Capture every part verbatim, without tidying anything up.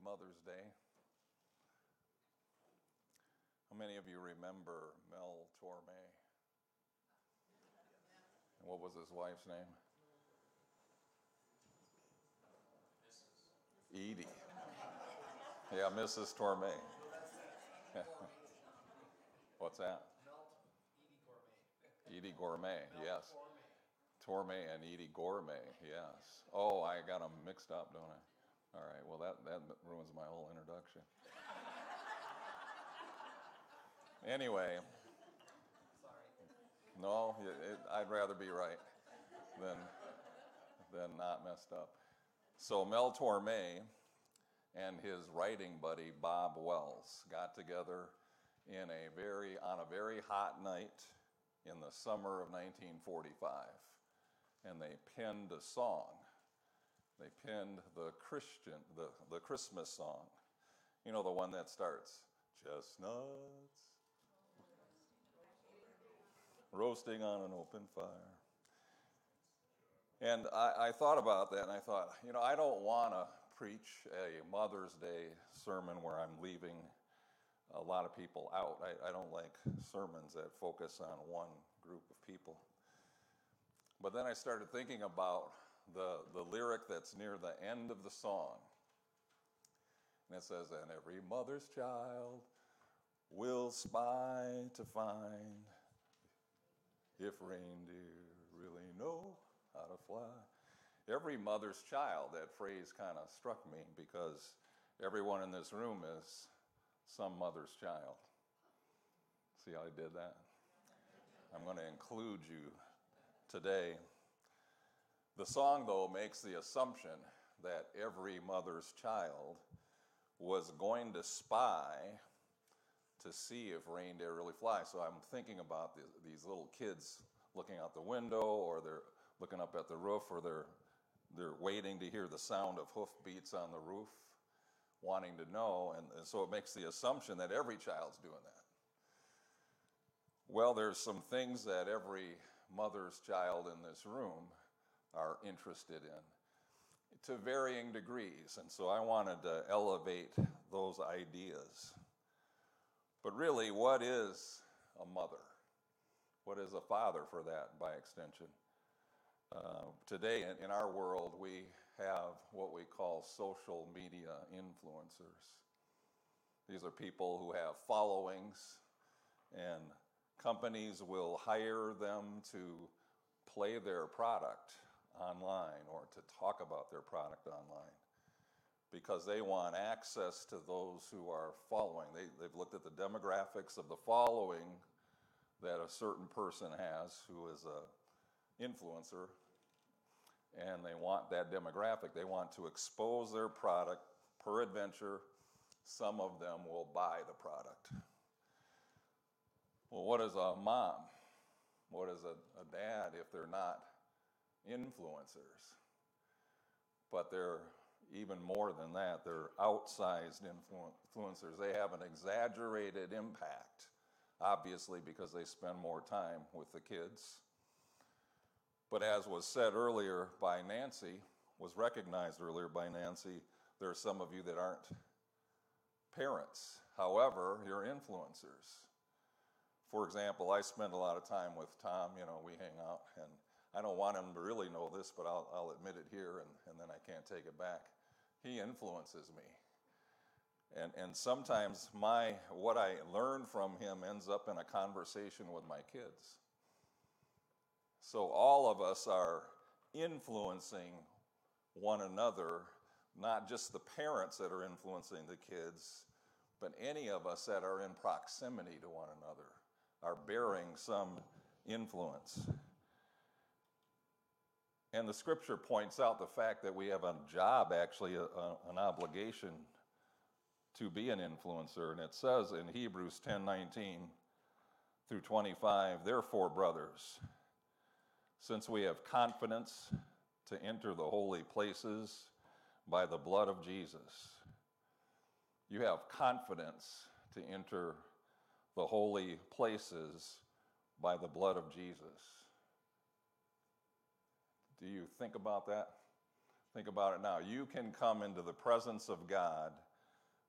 Mother's Day. How many of you remember Mel Torme? And what was his wife's name? Edie. Yeah, Missus Torme. What's that? Edie Gourmet. Edie Gourmet, yes. Torme and Edie Gourmet, yes. Oh, I got them mixed up, don't I? All right, well, that, that ruins my whole introduction. Anyway. Sorry. No, it, it, I'd rather be right than, than not messed up. So Mel Torme and his writing buddy Bob Wells got together in a very on a very hot night in the summer of nineteen forty-five, and they penned a song. They penned the Christian the, the Christmas song. You know, the one that starts, chestnuts roasting on an open fire. And I, I thought about that, and I thought, you know, I don't want to preach a Mother's Day sermon where I'm leaving a lot of people out. I, I don't like sermons that focus on one group of people. But then I started thinking about the, the lyric that's near the end of the song. And it says, and every mother's child will spy to find if reindeer really know how to fly. Every mother's child, that phrase kind of struck me because everyone in this room is some mother's child. See how I did that? I'm going to include you today. The song, though, makes the assumption that every mother's child was going to spy to see if reindeer really fly. So I'm thinking about these, these little kids looking out the window, or they're looking up at the roof, or they're they're waiting to hear the sound of hoof beats on the roof, wanting to know, and, and so it makes the assumption that every child's doing that. Well, there's some things that every mother's child in this room are interested in to varying degrees, and so I wanted to elevate those ideas. But really, what is a mother? What is a father, for that, by extension? Uh, today, in, in our world, we have what we call social media influencers. These are people who have followings, and companies will hire them to play their product online or to talk about their product online because they want access to those who are following. They, they've looked at the demographics of the following that a certain person has who is a influencer, and they want that demographic. They want to expose their product. Peradventure, some of them will buy the product. Well, what is a mom? What is a, a dad if they're not influencers? But they're even more than that. They're outsized influ- influencers. They have an exaggerated impact, obviously, because they spend more time with the kids. But as was said earlier by Nancy, was recognized earlier by Nancy, there are some of you that aren't parents. However, you're influencers. For example, I spend a lot of time with Tom. You know, we hang out, and I don't want him to really know this, but I'll, I'll admit it here, and, and then I can't take it back. He influences me. And, and sometimes my what I learn from him ends up in a conversation with my kids. So all of us are influencing one another, not just the parents that are influencing the kids, but any of us that are in proximity to one another are bearing some influence. And the scripture points out the fact that we have a job, actually, a, a, an obligation to be an influencer. And it says in Hebrews ten nineteen through twenty-five, therefore, brothers, since we have confidence to enter the holy places by the blood of Jesus. You have confidence to enter the holy places by the blood of Jesus. Do you think about that? Think about it now. You can come into the presence of God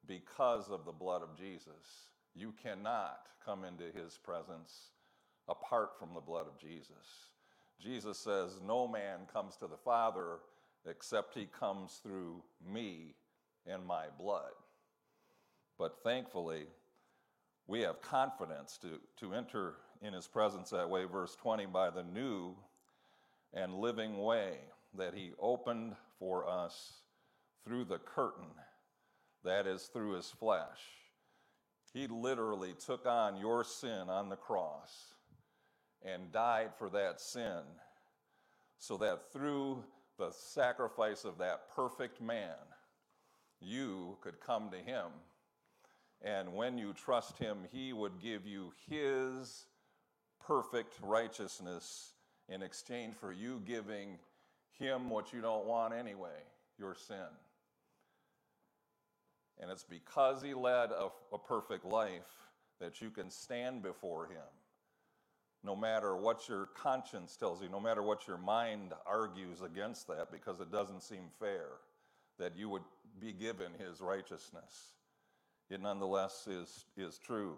because of the blood of Jesus. You cannot come into his presence apart from the blood of Jesus. Jesus says, no man comes to the Father except he comes through me and my blood. But thankfully, we have confidence to, to enter in his presence that way. Verse twenty, by the new and living way that he opened for us through the curtain, that is, through his flesh. He literally took on your sin on the cross and died for that sin, so that through the sacrifice of that perfect man, you could come to him. And when you trust him, he would give you his perfect righteousness in exchange for you giving him what you don't want anyway, your sin. And it's because he led a, a perfect life that you can stand before him, no matter what your conscience tells you, no matter what your mind argues against that, because it doesn't seem fair that you would be given his righteousness. It nonetheless is, is true.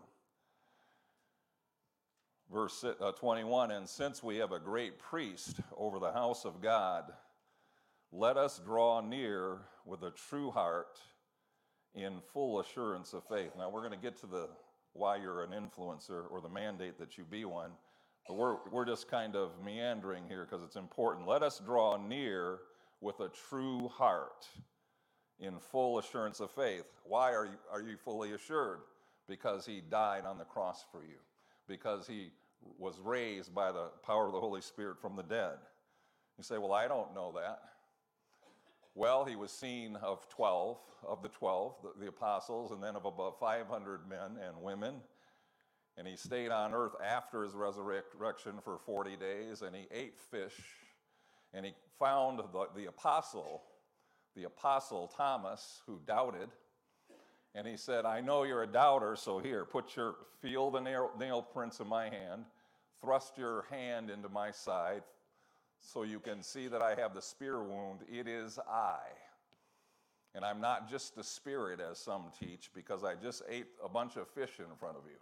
Verse uh, twenty-one, and since we have a great priest over the house of God, let us draw near with a true heart in full assurance of faith. Now we're going to get to the why you're an influencer or the mandate that you be one, but we're, we're just kind of meandering here because it's important. Let us draw near with a true heart in full assurance of faith. Why are you, are you fully assured? Because he died on the cross for you. Because he was raised by the power of the Holy Spirit from the dead. You say, well, I don't know that. Well, he was seen of twelve, of the twelve, the, the apostles, and then of about five hundred men and women. And he stayed on earth after his resurrection for forty days, and he ate fish. And he found the, the apostle, the apostle Thomas, who doubted. And he said, I know you're a doubter, so here, put your, feel the nail, nail prints in my hand, thrust your hand into my side, so you can see that I have the spear wound. It is I. And I'm not just a spirit, as some teach, because I just ate a bunch of fish in front of you.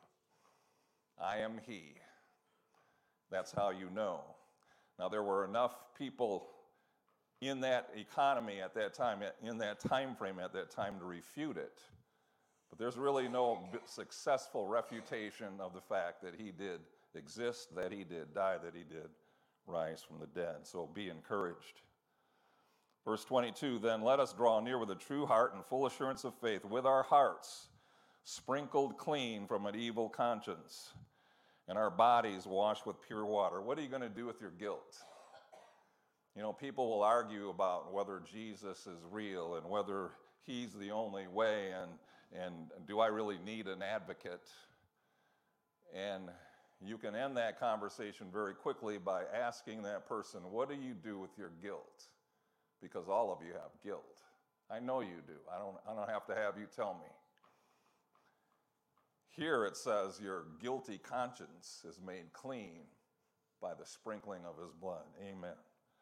I am he. That's how you know. Now, there were enough people in that economy at that time, in that time frame at that time, to refute it. But there's really no successful refutation of the fact that he did exist, that he did die, that he did rise from the dead. So be encouraged. Verse twenty-two, then let us draw near with a true heart and full assurance of faith, with our hearts sprinkled clean from an evil conscience, and our bodies washed with pure water. What are you going to do with your guilt? You know, people will argue about whether Jesus is real and whether he's the only way, and and do I really need an advocate? And you can end that conversation very quickly by asking that person, what do you do with your guilt? Because all of you have guilt. I know you do. I don't, I don't have to have you tell me. Here it says your guilty conscience is made clean by the sprinkling of his blood. Amen.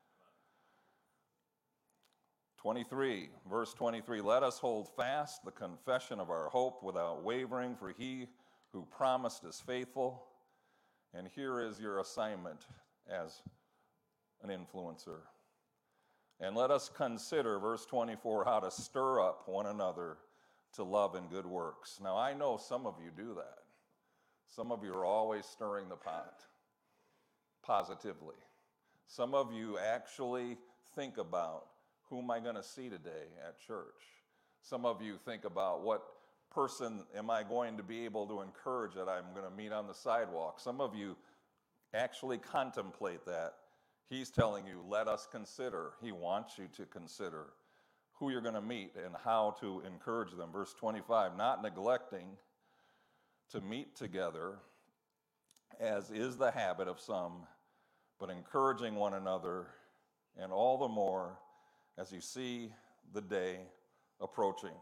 twenty-three, verse twenty-three, let us hold fast the confession of our hope without wavering, for he who promised is faithful. And here is your assignment as an influencer. And let us consider, verse twenty-four, how to stir up one another to love and good works. Now, I know some of you do that. Some of you are always stirring the pot, positively. Some of you actually think about, who am I going to see today at church? Some of you think about, what person am I going to be able to encourage that I'm going to meet on the sidewalk? Some of you actually contemplate that. He's telling you, let us consider. He wants you to consider who you're going to meet and how to encourage them. Verse twenty-five, not neglecting to meet together, as is the habit of some, but encouraging one another, and all the more as you see the day approaching.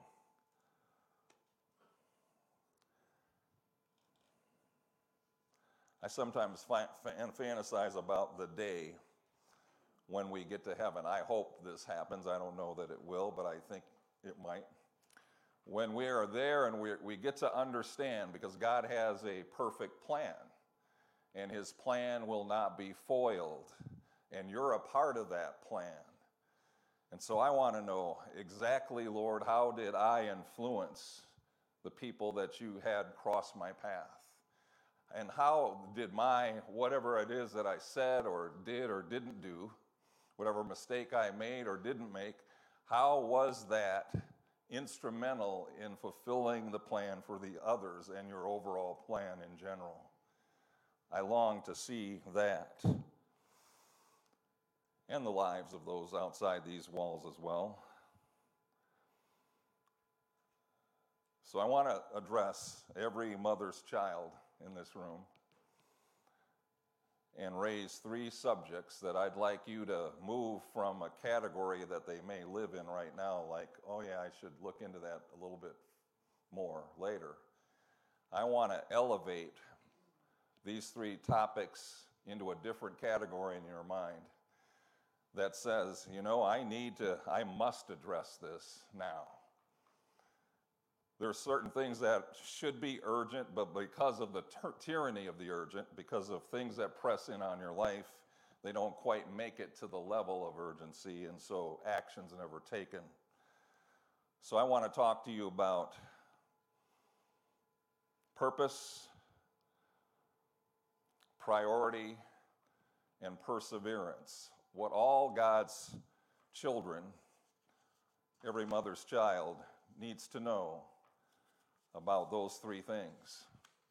I sometimes fantasize about the day when we get to heaven. I hope this happens. I don't know that it will, but I think it might. when we are there and we, we get to understand, because God has a perfect plan, and his plan will not be foiled, and you're a part of that plan. And so I want to know exactly, Lord, how did I influence the people that you had cross my path? And how did my, whatever it is that I said or did or didn't do, whatever mistake I made or didn't make, how was that instrumental in fulfilling the plan for the others and your overall plan in general? I long to see that. And the lives of those outside these walls as well. So I want to address every mother's child in this room and raise three subjects that I'd like you to move from a category that they may live in right now, like, oh yeah, I should look into that a little bit more later. I want to elevate these three topics into a different category in your mind that says, you know, I need to, I must address this now. There are certain things that should be urgent, but because of the ty- tyranny of the urgent, because of things that press in on your life, they don't quite make it to the level of urgency, and so action's never taken. So I want to talk to you about purpose, priority, and perseverance. What all God's children, every mother's child, needs to know about those three things.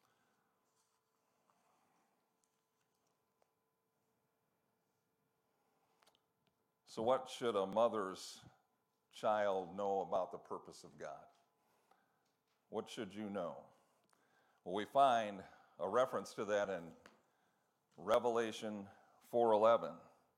So what should a mother's child know about the purpose of God? What should you know? Well, we find a reference to that in Revelation four eleven.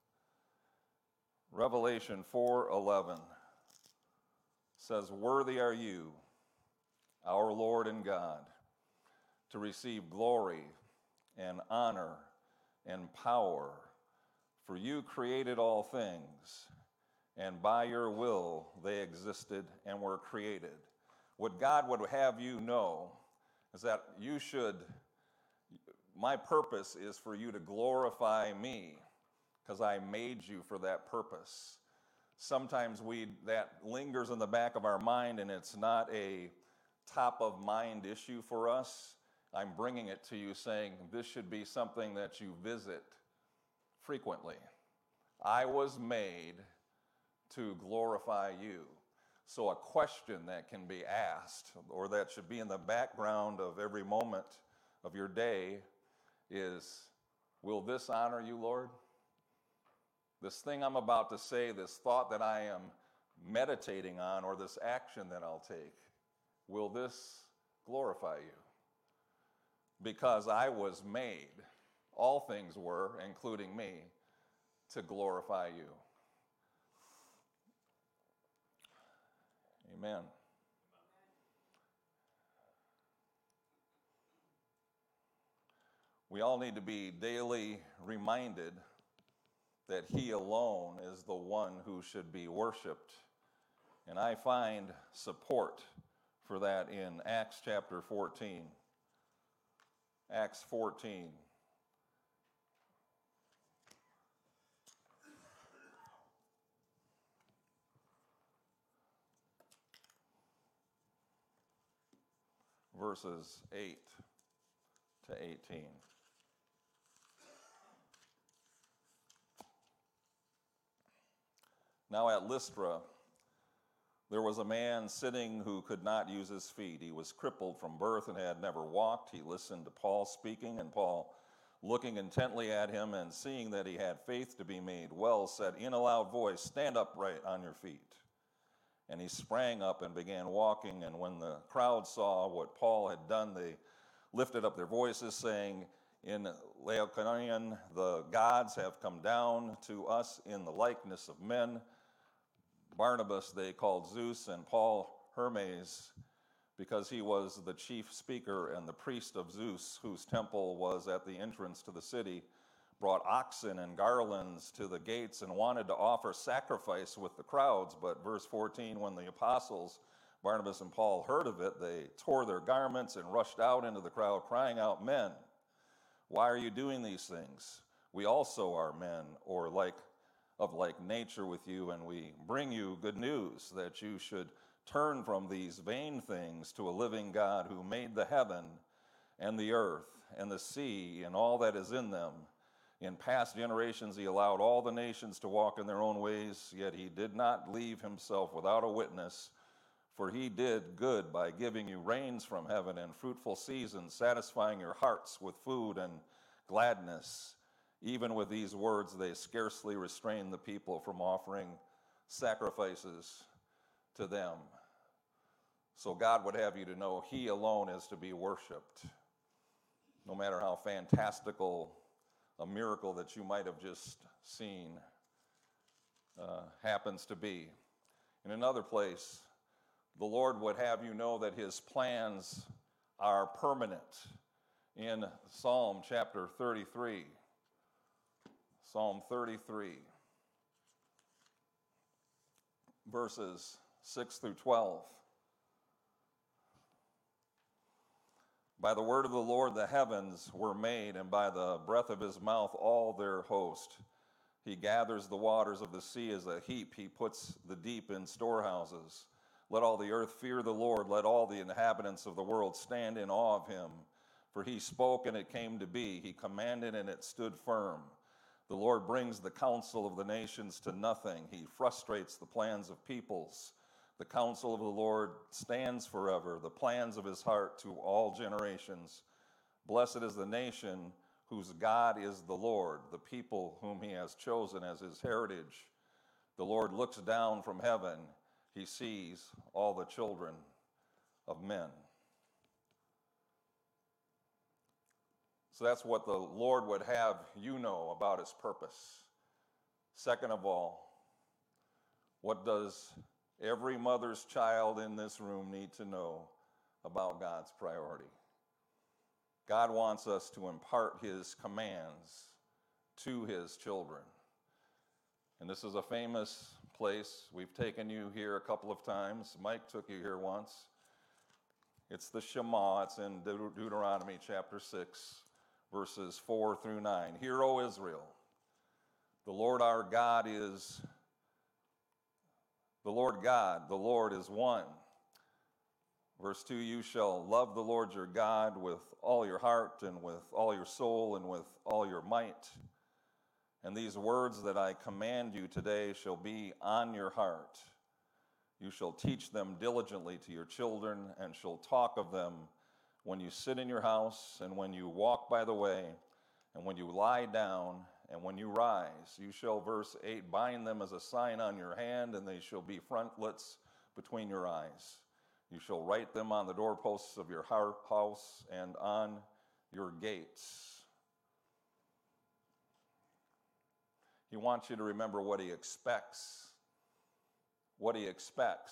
Revelation four eleven says, "Worthy are you, our Lord and God, to receive glory and honor and power, for you created all things, and by your will they existed and were created." What God would have you know is that you should, my purpose is for you to glorify me, because I made you for that purpose. Sometimes we that lingers in the back of our mind, and it's not a top of mind issue for us. I'm bringing it to you saying this should be something that you visit frequently. I was made to glorify you. So a question that can be asked, or that should be in the background of every moment of your day, is, will this honor you, Lord? This thing I'm about to say, this thought that I am meditating on, or this action that I'll take, will this glorify you? Because I was made, all things were, including me, to glorify you. Amen. We all need to be daily reminded that he alone is the one who should be worshiped. And I find support for that in Acts chapter fourteen. Acts fourteen. Verses eight to eighteen. Now at Lystra, there was a man sitting who could not use his feet. He was crippled from birth and had never walked. He listened to Paul speaking, and Paul, looking intently at him and seeing that he had faith to be made well, said in a loud voice, "Stand upright on your feet." And he sprang up and began walking, and when the crowd saw what Paul had done, they lifted up their voices, saying, "In Laodicean, the gods have come down to us in the likeness of men." Barnabas they called Zeus, and Paul Hermes, because he was the chief speaker, and the priest of Zeus, whose temple was at the entrance to the city, brought oxen and garlands to the gates and wanted to offer sacrifice with the crowds. But verse fourteen, when the apostles Barnabas and Paul heard of it, they tore their garments and rushed out into the crowd, crying out, "Men, why are you doing these things? We also are men, or like of like nature with you, and we bring you good news that you should turn from these vain things to a living God who made the heaven and the earth and the sea and all that is in them. In past generations he allowed all the nations to walk in their own ways, yet he did not leave himself without a witness, for he did good by giving you rains from heaven and fruitful seasons, satisfying your hearts with food and gladness." Even with these words, they scarcely restrained the people from offering sacrifices to them. So God would have you to know he alone is to be worshiped. No matter how fantastical a miracle that you might have just seen uh, happens to be. In another place, the Lord would have you know that his plans are permanent. In Psalm chapter thirty-three, Psalm thirty-three, verses six through twelve. By the word of the Lord the heavens were made, and by the breath of his mouth all their host. He gathers the waters of the sea as a heap. He puts the deep in storehouses. Let all the earth fear the Lord. Let all the inhabitants of the world stand in awe of him. For he spoke, and it came to be. He commanded, and it stood firm. The Lord brings the counsel of the nations to nothing. He frustrates the plans of peoples. The counsel of the Lord stands forever, the plans of his heart to all generations. Blessed is the nation whose God is the Lord, the people whom he has chosen as his heritage. The Lord looks down from heaven. He sees all the children of men. So that's what the Lord would have you know about his purpose. Second of all, what does every mother's child in this room need to know about God's priority? God wants us to impart his commands to his children. And this is a famous place. We've taken you here a couple of times. Mike took you here once. It's the Shema. It's in Deut- Deuteronomy chapter six. Verses four through nine. Hear, O Israel, the Lord our God is, the Lord God, the Lord is one. Verse two, you shall love the Lord your God with all your heart and with all your soul and with all your might. And these words that I command you today shall be on your heart. You shall teach them diligently to your children and shall talk of them when you sit in your house, and when you walk by the way, and when you lie down, and when you rise. You shall, verse eight, bind them as a sign on your hand, and they shall be frontlets between your eyes. You shall write them on the doorposts of your house and on your gates. He wants you to remember what he expects. What he expects.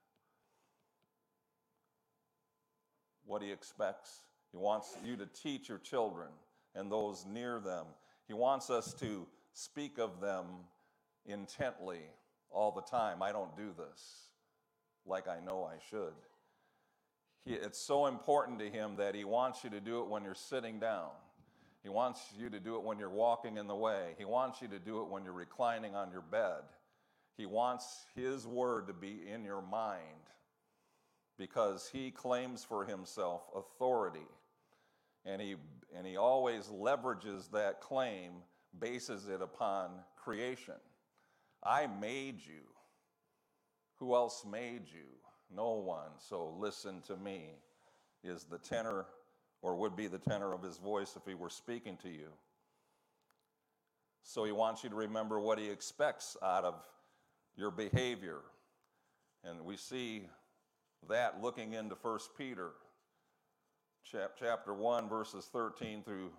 What he expects. He wants you to teach your children and those near them. He wants us to speak of them intently all the time. I don't do this like I know I should. He, it's so important to him that he wants you to do it when you're sitting down. He wants you to do it when you're walking in the way. He wants you to do it when you're reclining on your bed. He wants his word to be in your mind, because he claims for himself authority, and he and he always leverages that claim, bases it upon creation. I made you. Who else made you? No one. So listen to me, is the tenor, or would be the tenor of his voice if he were speaking to you. So he wants you to remember what he expects out of your behavior. And we see that looking into First Peter chapter one, verses thirteen through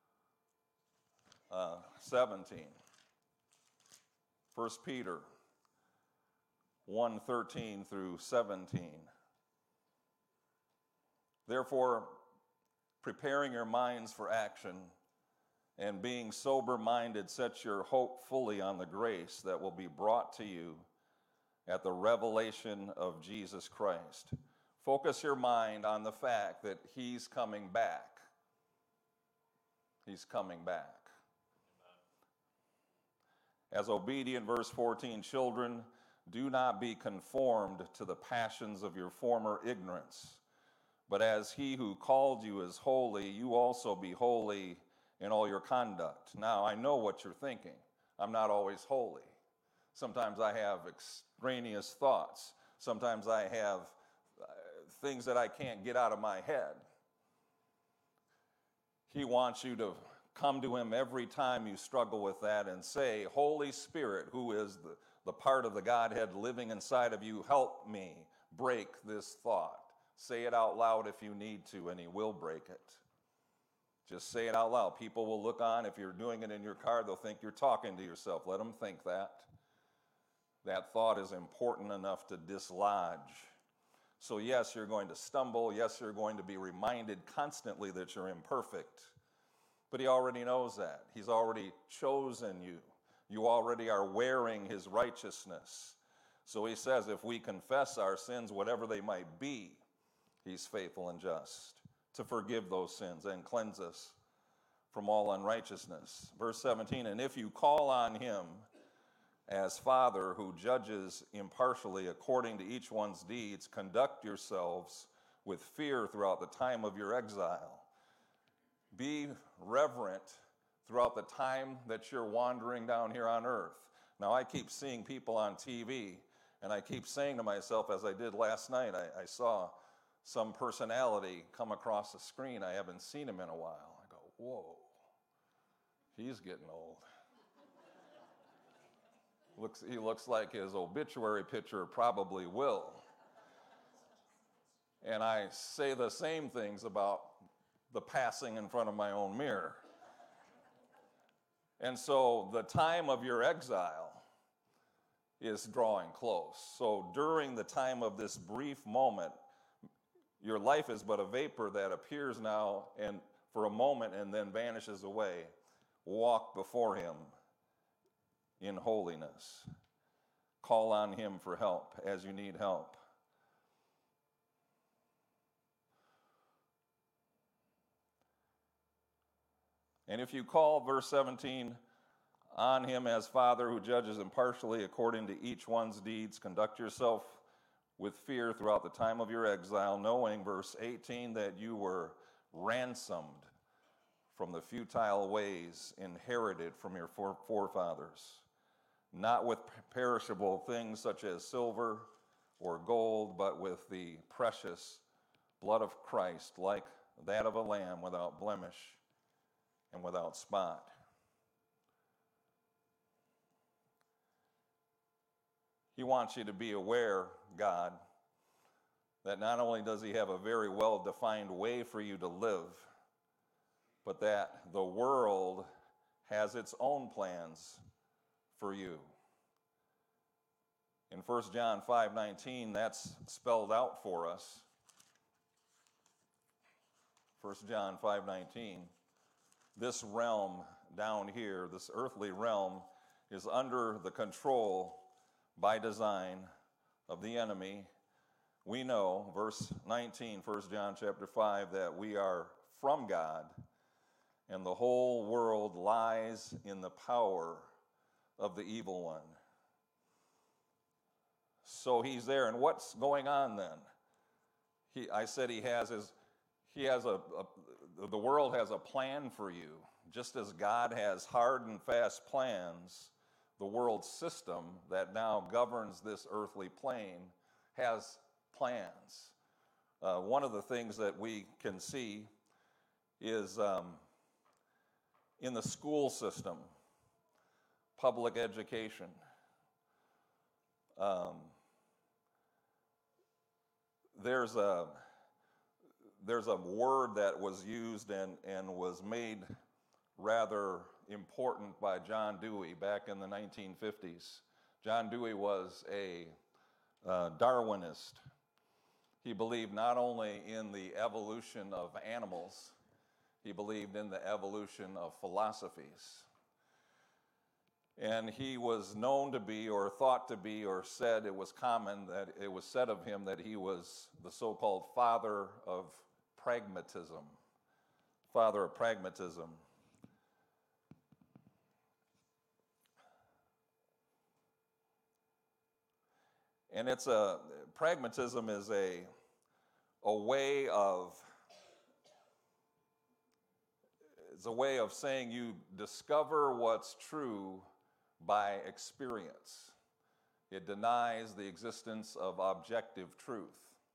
uh, seventeen. First Peter one, thirteen through seventeen. Therefore, preparing your minds for action and being sober-minded, set your hope fully on the grace that will be brought to you at the revelation of Jesus Christ. Focus your mind on the fact that he's coming back. He's coming back. As obedient, verse fourteen, children, do not be conformed to the passions of your former ignorance, but as he who called you is holy, you also be holy in all your conduct. Now, I know what you're thinking. I'm not always holy. Sometimes I have extraneous thoughts. Sometimes I have uh, things that I can't get out of my head. He wants you to come to him every time you struggle with that and say, Holy Spirit, who is the, the part of the Godhead living inside of you, help me break this thought. Say it out loud if you need to, and he will break it. Just say it out loud. People will look on. If you're doing it in your car, they'll think you're talking to yourself. Let them think that. That thought is important enough to dislodge. So yes, you're going to stumble. Yes, you're going to be reminded constantly that you're imperfect. But he already knows that. He's already chosen you. You already are wearing his righteousness. So he says if we confess our sins, whatever they might be, he's faithful and just to forgive those sins and cleanse us from all unrighteousness. Verse seventeen, and if you call on him as Father who judges impartially according to each one's deeds, conduct yourselves with fear throughout the time of your exile. Be reverent throughout the time that you're wandering down here on earth. Now, I keep seeing people on T V, and I keep saying to myself, as I did last night, I, I saw some personality come across the screen. I haven't seen him in a while. I go, whoa, he's getting old. Looks, he looks like his obituary picture probably will. And I say the same things about the passing in front of my own mirror. And so the time of your exile is drawing close. So during the time of this brief moment, your life is but a vapor that appears now and for a moment and then vanishes away. Walk before him in holiness. Call on him for help as you need help. And if you call, verse seventeen, on him as Father who judges impartially according to each one's deeds, conduct yourself with fear throughout the time of your exile, knowing, verse eighteen, that you were ransomed from the futile ways inherited from your forefathers, not with perishable things such as silver or gold, but with the precious blood of Christ, like that of a lamb without blemish and without spot. He wants you to be aware, God, that not only does he have a very well-defined way for you to live, but that the world has its own plans for you. In First John five nineteen, that's spelled out for us. First John five nineteen. This realm down here, this earthly realm, is under the control by design of the enemy. We know, verse nineteen, First John chapter five, that we are from God, and the whole world lies in the power of the evil one. So he's there, and what's going on then? He, I said he has his, he has a, a, the world has a plan for you, just as God has hard and fast plans. The world system that now governs this earthly plane has plans. Uh, one of the things that we can see is um, in the school system, public education. Um, there's a there's a word that was used and, and was made rather important by John Dewey back in the nineteen fifties. John Dewey was a uh, Darwinist. He believed not only in the evolution of animals, he believed in the evolution of philosophies. And he was known to be, or thought to be, or said, it was common that it was said of him that he was the so-called father of pragmatism. Father of pragmatism. And it's a, pragmatism is a, a way of, it's a way of saying you discover what's true by experience. It denies the existence of objective truth.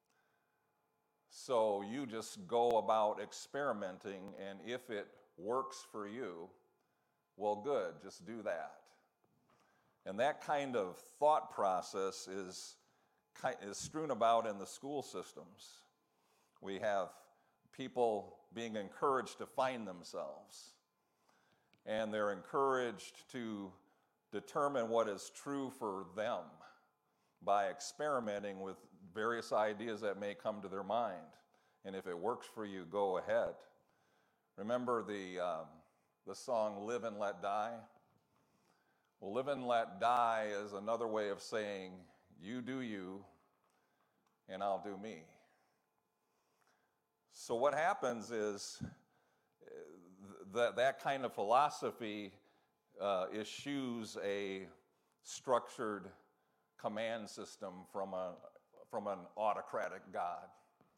So you just go about experimenting, and if it works for you, well, good, just do that. And that kind of thought process is, is strewn about in the school systems. We have people being encouraged to find themselves, and they're encouraged to determine what is true for them by experimenting with various ideas that may come to their mind. And if it works for you, go ahead. Remember the, um, the song Live and Let Die? Well, live and let die is another way of saying, you do you, and I'll do me. So what happens is that that kind of philosophy uh, eschews a structured command system from a from an autocratic God.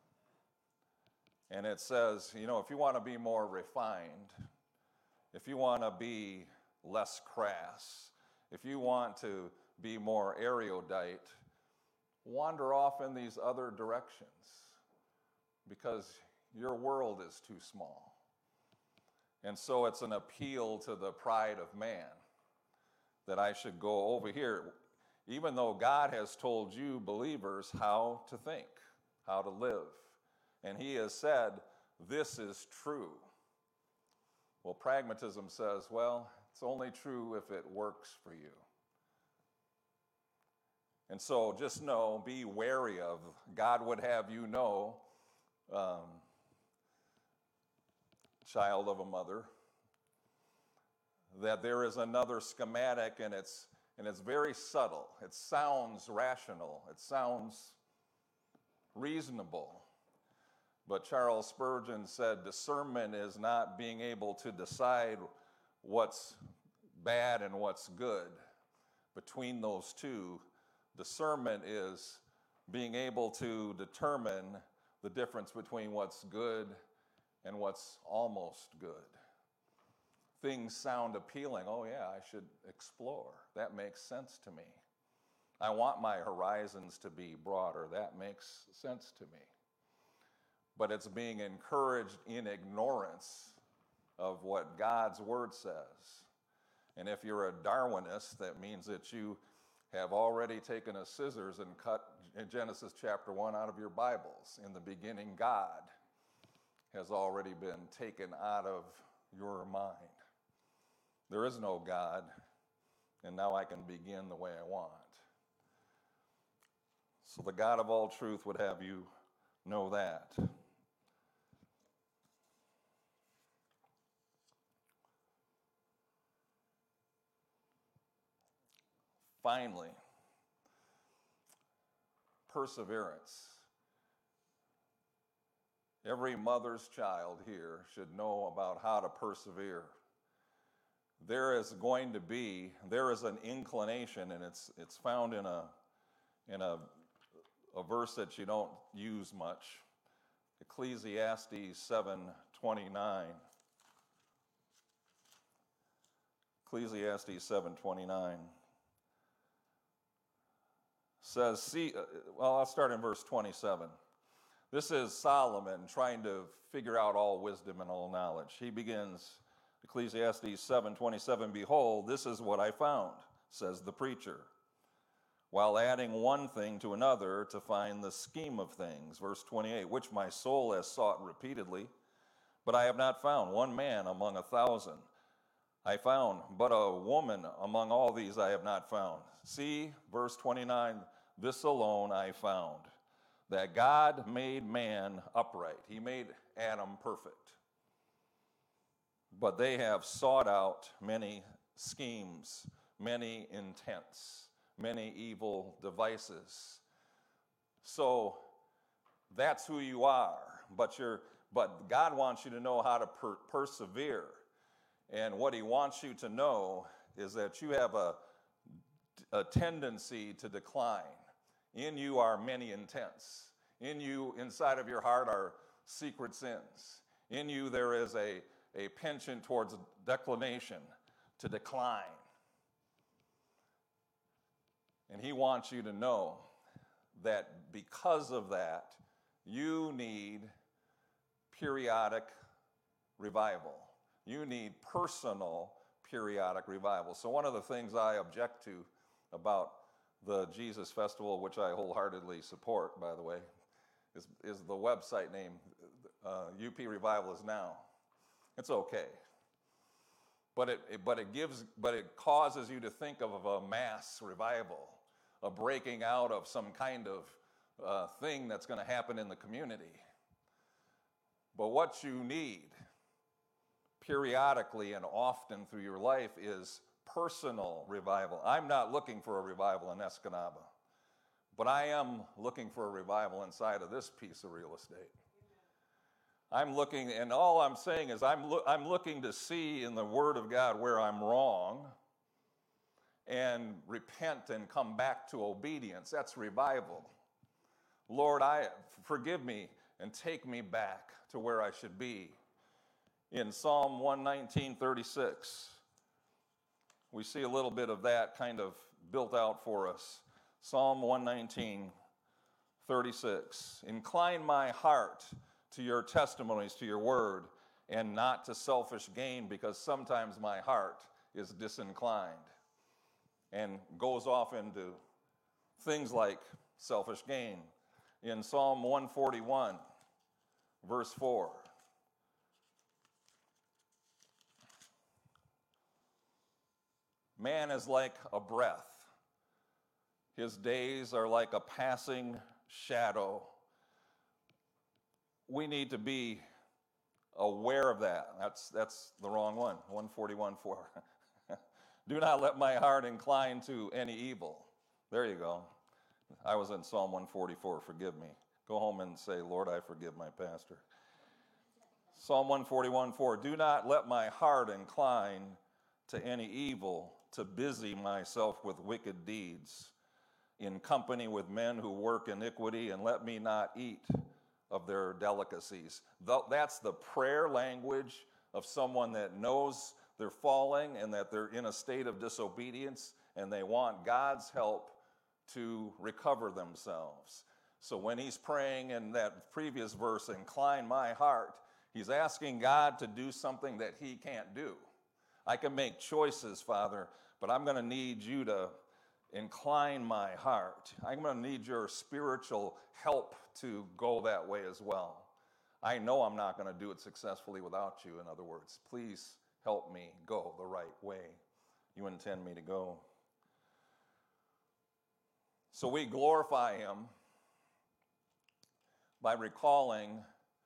And it says, you know, if you want to be more refined, if you want to be less crass, if you want to be more erudite, wander off in these other directions, because your world is too small. And so it's an appeal to the pride of man that I should go over here, even though God has told you, believers, how to think, how to live. And he has said, this is true. Well, pragmatism says, well, it's only true if it works for you. And so just know, be wary of, God would have you know, um, child of a mother, that there is another schematic, and it's and it's very subtle. It sounds rational. It sounds reasonable. But Charles Spurgeon said discernment is not being able to decide what's bad and what's good. Between those two, discernment is being able to determine the difference between what's good and what's almost good. Things sound appealing. Oh yeah, I should explore. That makes sense to me. I want my horizons to be broader. That makes sense to me. But it's being encouraged in ignorance of what God's word says. And if you're a Darwinist, that means that you have already taken a scissors and cut Genesis chapter one out of your Bibles. In the beginning, God has already been taken out of your mind. There is no God, and now I can begin the way I want. So the God of all truth would have you know that. Finally, perseverance. Every mother's child here should know about how to persevere. There is going to be, there is an inclination, and it's it's found in a in a, a verse that you don't use much. Ecclesiastes seven twenty-nine. Ecclesiastes seven twenty-nine says, see, well, I'll start in verse twenty-seven. This is Solomon trying to figure out all wisdom and all knowledge. He begins, Ecclesiastes seven twenty-seven, behold, this is what I found, says the preacher, while adding one thing to another to find the scheme of things. Verse twenty-eight, which my soul has sought repeatedly, but I have not found one man among a thousand. I found, but a woman among all these I have not found. See, verse twenty-nine, this alone I found, that God made man upright. He made Adam perfect. But they have sought out many schemes many intents, many evil devices. So that's who you are, but you're but God wants you to know how to per- persevere. And what he wants you to know is that you have a, a tendency to decline. In you are many intents. In you, inside of your heart, are secret sins. In you, there is a, a penchant towards declination, to decline. And he wants you to know that because of that, you need periodic revival. You need personal periodic revival. So one of the things I object to about the Jesus Festival, which I wholeheartedly support, by the way, is, is the website name, uh, U P Revival is Now. It's okay. But it, it, but it gives, but it causes you to think of, of a mass revival, a breaking out of some kind of uh, thing that's going to happen in the community. But what you need periodically and often through your life is personal revival. I'm not looking for a revival in Escanaba, but I am looking for a revival inside of this piece of real estate. I'm looking, and all I'm saying is I'm, lo- I'm looking to see in the Word of God where I'm wrong and repent and come back to obedience. That's revival. Lord, I forgive me and take me back to where I should be. In Psalm one nineteen, thirty-six, we see a little bit of that kind of built out for us. Psalm one nineteen, thirty-six. Incline my heart to your testimonies, to your word, and not to selfish gain, because sometimes my heart is disinclined and goes off into things like selfish gain. In Psalm one forty-one, verse four. Man is like a breath. His days are like a passing shadow. We need to be aware of that. That's, that's the wrong one, one forty-one, four. Do not let my heart incline to any evil. There you go. I was in Psalm one forty-four, forgive me. Go home and say, Lord, I forgive my pastor. Psalm one forty-one, four. Do not let my heart incline to any evil, to busy myself with wicked deeds, in company with men who work iniquity, and let me not eat of their delicacies. That's the prayer language of someone that knows they're falling and that they're in a state of disobedience, and they want God's help to recover themselves. So when he's praying in that previous verse, incline my heart, he's asking God to do something that he can't do. I can make choices, Father, but I'm going to need you to incline my heart. I'm going to need your spiritual help to go that way as well. I know I'm not going to do it successfully without you, in other words. Please help me go the right way you intend me to go. So we glorify him by recalling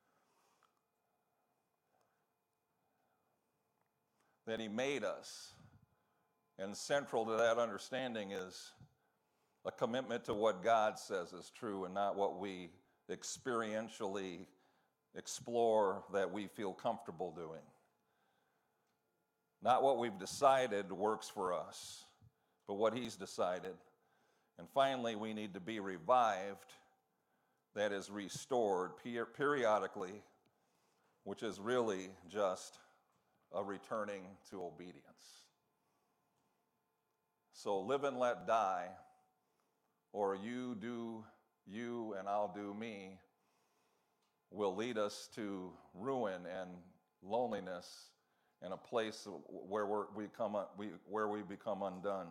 that he made us. And central to that understanding is a commitment to what God says is true and not what we experientially explore that we feel comfortable doing. Not what we've decided works for us, but what he's decided. And finally, we need to be revived, that is restored periodically, which is really just a returning to obedience. So live and let die, or you do you and I'll do me, will lead us to ruin and loneliness and a place where we're, we come, we, where we become undone.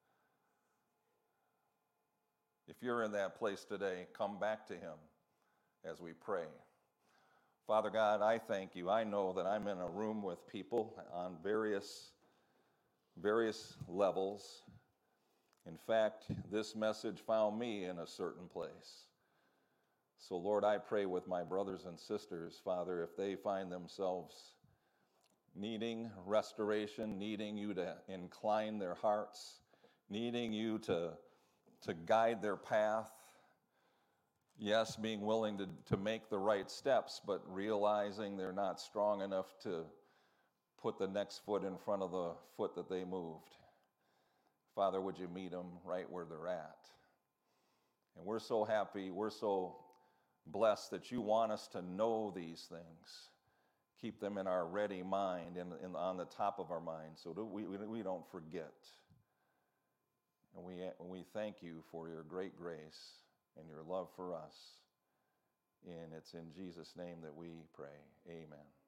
If you're in that place today, come back to him as we pray. Father God, I thank you. I know that I'm in a room with people on various, various levels. In fact, this message found me in a certain place. So, Lord, I pray with my brothers and sisters, Father, if they find themselves needing restoration, needing you to incline their hearts, needing you to, to guide their path. Yes, being willing to, to make the right steps, but realizing they're not strong enough to put the next foot in front of the foot that they moved. Father, would you meet them right where they're at? And we're so happy, we're so blessed that you want us to know these things. Keep them in our ready mind and, and on the top of our mind so that we, we, we don't forget. And we, we thank you for your great grace and your love for us. And it's in Jesus' name that we pray. Amen.